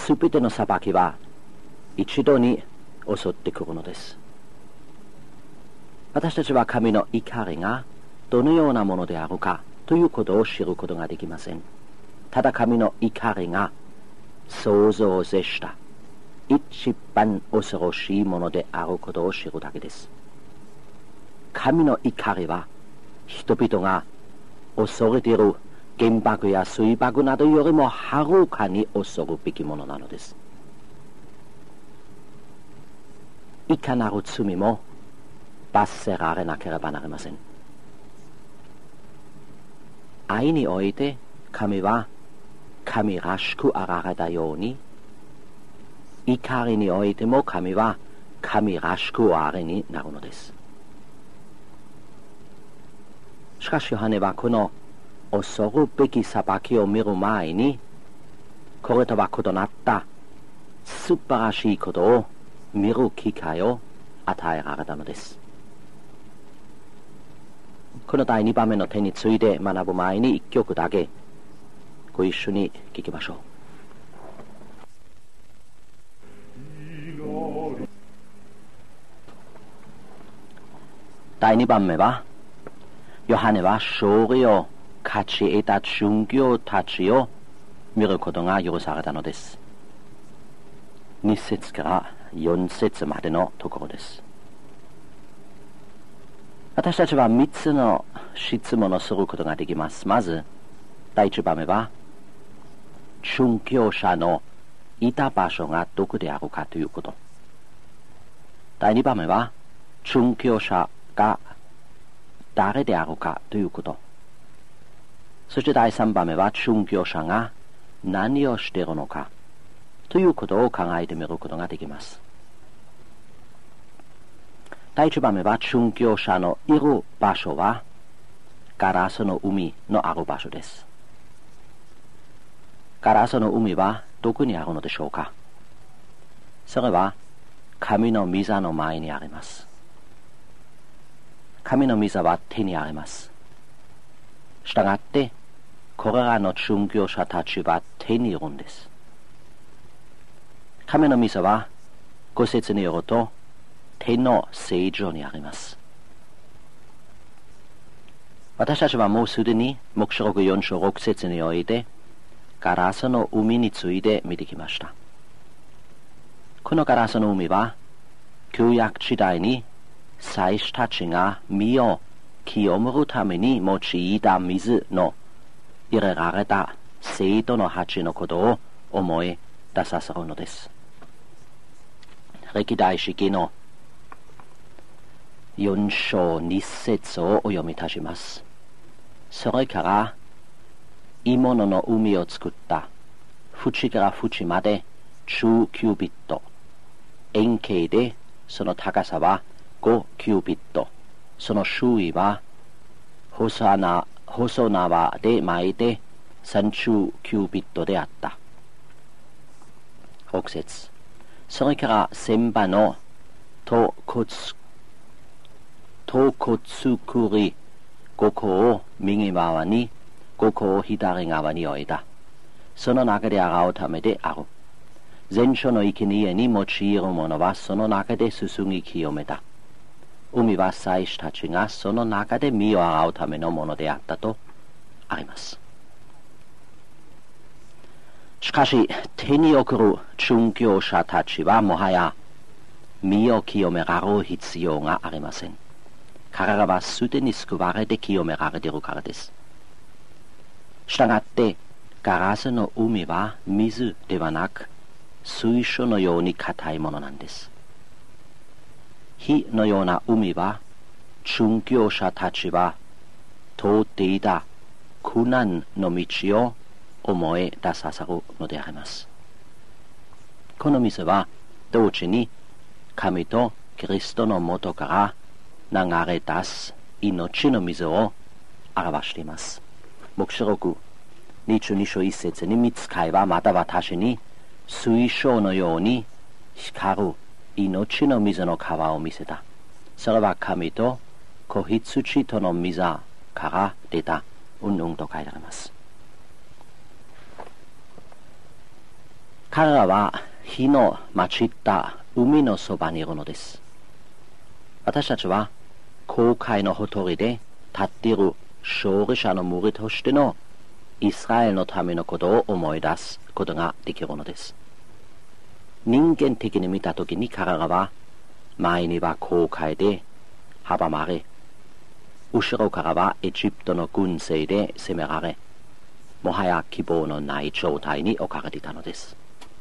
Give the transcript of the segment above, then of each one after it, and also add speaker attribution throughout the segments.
Speaker 1: すべての裁きは一度に襲ってくるのです。私たちは神の怒りがどのようなものであるかということを知ることができません。ただ神の怒りが想像を絶した一番恐ろしいものであることを知るだけです。神の怒りは人々が恐れている原爆や水爆などよりもはるかに恐るべきものなのです。いかなる罪も罰せられなければなりません。愛において神は神らしくあられたように、怒りにおいても神は神らしくおあれになるのです。しかしヨハネはこの恐るべき裁きを見る前に、これとは異なった素晴らしいことを見る機会を与えられたのです。この第2番目の点について学ぶ前に1曲だけご一緒に聴きましょう。第2番目は、ヨハネは勝利を勝ち得た殉教たちを見ることが許されたのです。2節から4節までのところです。私たちは3つの質問をすることができます。まず、第1番目は、殉教者のいた場所がどこであるかということ。第2番目は、殉教者が誰であるかということ。そして第3番目は、殉教者が何をしているのかということを考えてみることができます。第1番目は、殉教者のいる場所はガラスの海のある場所です。ガラスの海はどこにあるのでしょうか。それは神の御座の前にあります。神の御座は手にあります。したがってこれらの殉教者たちは手にいるんです。神の御座は5節によると手の聖所にあります。私たちはもうすでに黙示録4章6節においてガラスの海について見てきました。このガラスの海は旧約時代に祭司たちが身を清めるために用いた水の入れられた聖土の鉢のことを思い出させるのです。歴代史記の4章2節をお読みいたします。それから鋳物の海を作った。縁から縁まで10キュービット。円形でその高さは5キュービット。その周囲は細縄で巻いて30キュービットであった。6節。それから千羽の頭骨首5個を右側に5個を左側に置いた。その中で洗うためである。前書の生贄に用いるものはその中ですすぎ清めた。海は祭司たちがその中で身を洗うためのものであったとあります。しかし手に送る殉教者たちはもはや身を清められる必要がありません。彼らはすでに救われて清められているからです。したがってガラスの海は水ではなく水晶のように硬いものなんです。火のような海は殉教者たちは通っていた苦難の道を思い出させるのであります。この水は同時に神とキリストの元から流れ出す命の水を表しています。黙示録22章1節に御使いはまた私に水晶のように光る命の水の川を見せた。それは神と子羊との水から出たと書いてあります。 彼らは火の混じった海のそばにいるのです。私たちは航海のほとりで立っている勝利者の無理としてのイスラエルのためのことを思い出すことができるのです。人間的に見たときに彼らは前には航海で阻まれ、後ろからはエジプトの軍勢で攻められ、もはや希望のない状態に置かれていたのです。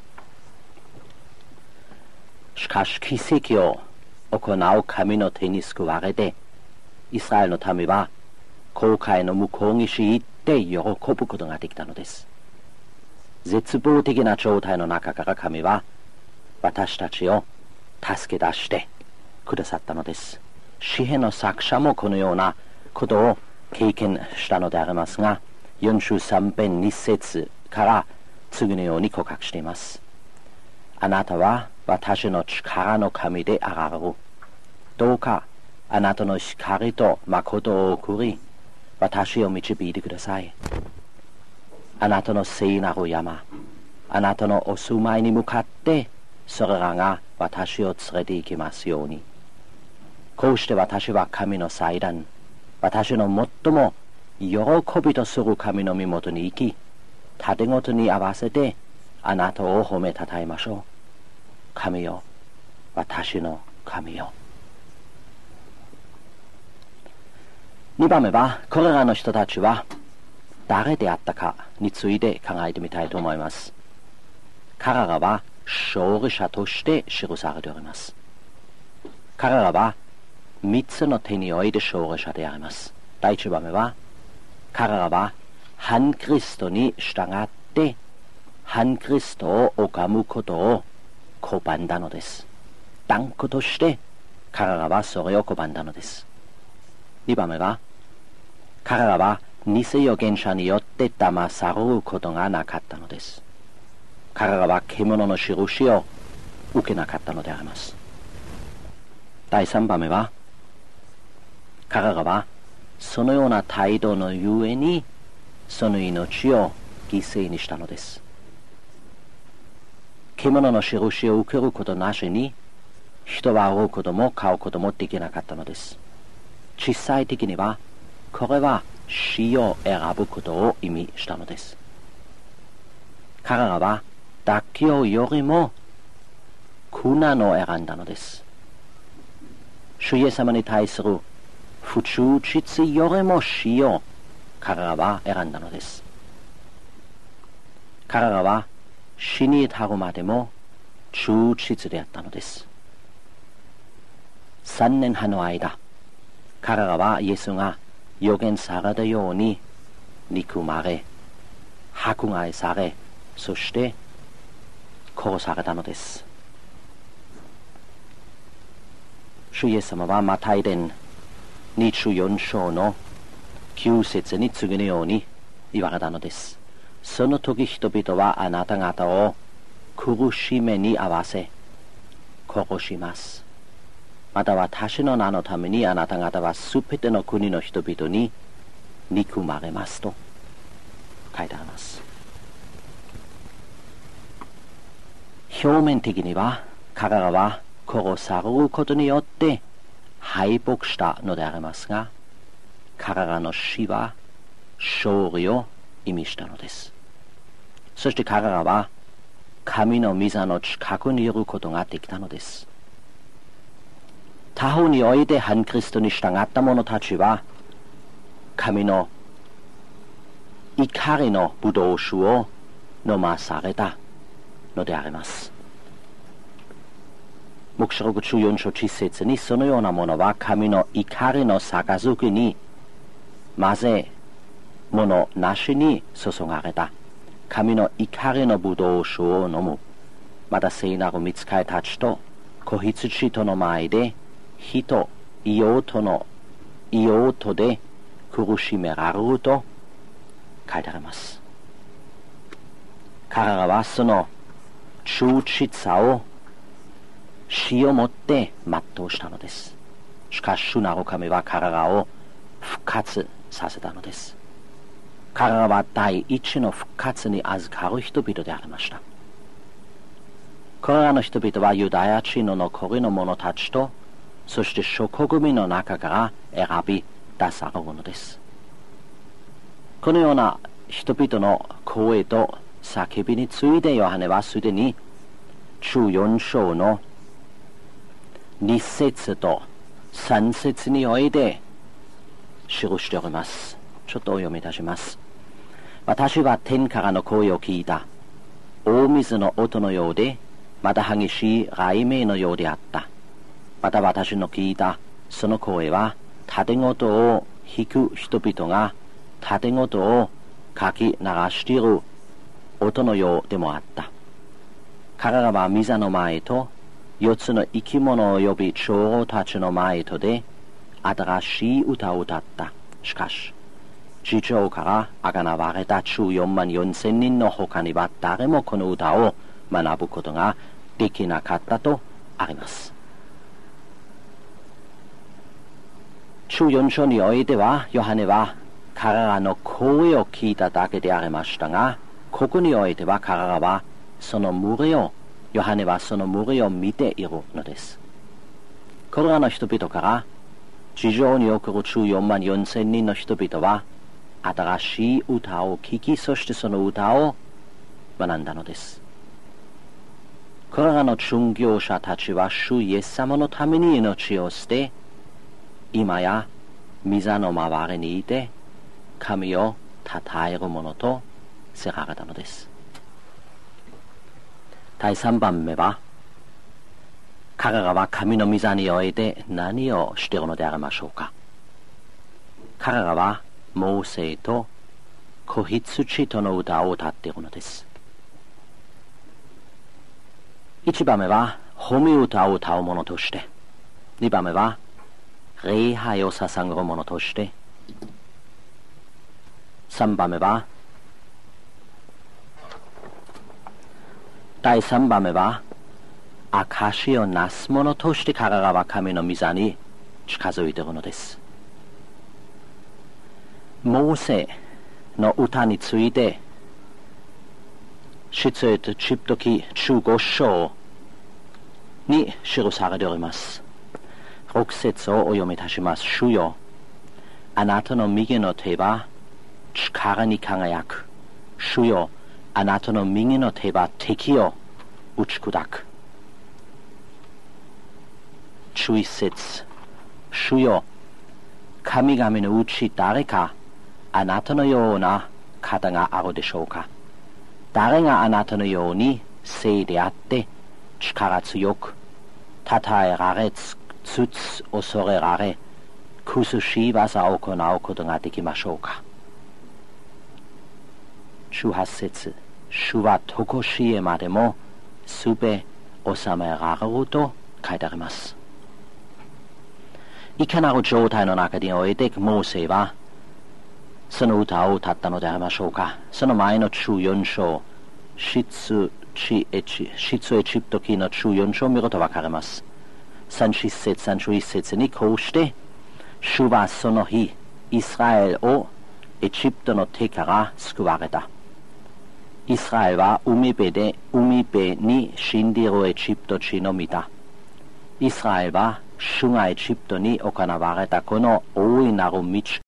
Speaker 1: しかし奇跡を行う神の手に救われて、イスラエルの民は航海の向こう岸へ行って喜ぶことができたのです。絶望的な状態の中から神は私たちを助け出してくださったのです。詩篇の作者もこのようなことを経験したのでありますが、43編2節から次のように告白しています。あなたは私の力の神であられる。どうかあなたの光と誠を送り、私を導いてください。あなたの聖なる山、あなたのお住まいに向かってそれらが私を連れて行きますように。こうして私は神の祭壇、私の最も喜びとする神の身元に行き、盾ごとに合わせてあなたを褒めたたえましょう。神よ、私の神よ。2番目は、これらの人たちは誰であったかについて考えてみたいと思います。彼らは勝利者として記されております。彼らは3つの手において勝利者であります。第1番目は、彼らは反キリストに従って反キリストを拝むことを拒んだのです。断固として彼らはそれを拒んだのです。2番目は、彼らは偽預言者によって騙されることがなかったのです。彼らは獣の印を受けなかったのであります。第3番目は、彼らはそのような態度のゆえにその命を犠牲にしたのです。獣の印を受けることなしに人は会うことも買うこともできなかったのです。実際的にはこれは死を選ぶことを意味したのです。彼らは妥協よりも苦難を選んだのです。主イエス様に対する不忠実よりも死を彼らは選んだのです。彼らは死に至るまでも忠実であったのです。3年半の間、彼らはイエスが予言されたように憎まれ、迫害され、そして殺されたのです。主イエス様はマタイ伝24章の9節に次のように言われたのです。その時人々はあなた方を苦しめに合わせ殺します。また私の名のためにあなた方はすべての国の人々に憎まれますと書いてあります。表面的には彼らは殺されることによって敗北したのでありますが、彼らの死は勝利を意味したのです。そして彼らは神の御座の近くにいることができたのです。他方において反キリストに従った者たちは神の怒りのブドウ酒を飲まされたのであります。黙示録14章10節に、そのようなものは神の怒りの杯に混ぜ物なしに注がれた神の怒りのブドウ酒を飲む。また聖なる御使いたちと子羊との前で火と硫黄で苦しめられると書いてあります。彼らはその忠実さを死をもって全うしたのです。しかし主なる神は彼らを復活させたのです。彼らは第一の復活に預かる人々でありました。 これらの人々はユダヤ地の残りの者たちと、そして諸国民の中から選び出されるのです。このような人々の声と叫びについてヨハネはすでに14章の2節と3節において記しております。ちょっとお読みいたします。私は天からの声を聞いた。大水の音のようで、また激しい雷鳴のようであった。また私の聞いたその声は、盾事を弾く人々が盾事を書き流している音のようでもあった。彼らは御座の前と4つの生き物を呼び長老たちの前とで新しい歌を歌った。しかし地上からあがなわれた14万4千人の他には誰もこの歌を学ぶことができなかったとあります。14章においてはヨハネは彼らの声を聞いただけでありましたが、ここにおいては彼らはヨハネはその群れを見ているのです。これらの人々から地上に送る14万4千人の人々は新しい歌を聴き、そしてその歌を学んだのです。これらの殉教者たちは主イエス様のために命を捨て、今や御座の周りにいて神を称えるものとせられたのです。第3番目は、彼らは神の御座において何をしているのでありましょうか。彼らはモーセと子羊との歌を歌っているのです。1番目は褒め歌を歌う者として、2番目は礼拝を捧げる者として、3番目は第3番目は証をなす者として彼らは神の御座に近づいているのです。モーセの歌について出エジプト記15章に記されております。6節をお読みいたします。主よ、あなたの右の手は力に輝く。主よ、あなたの右の手は敵を打ち砕く。11節、主よ、神々のうち誰かあなたのような方があるでしょうか。誰があなたのように聖であって力強く称えられつつ恐れられ苦しい技を行うことができましょうか。18節、主はとこしえまでもすべ収められると書いてあります。いかなる状態の中においてモーセはその歌を歌ったのでありましょうか。その前の14章、出エジプト記の14章を見ると分かります。30節31節にこうして、主はその日イスラエルをエジプトの手から救われた。イスラエルは海辺に死んでいるエジプト地を見た。イスラエルは主がエジプトに行われたこの大いなる道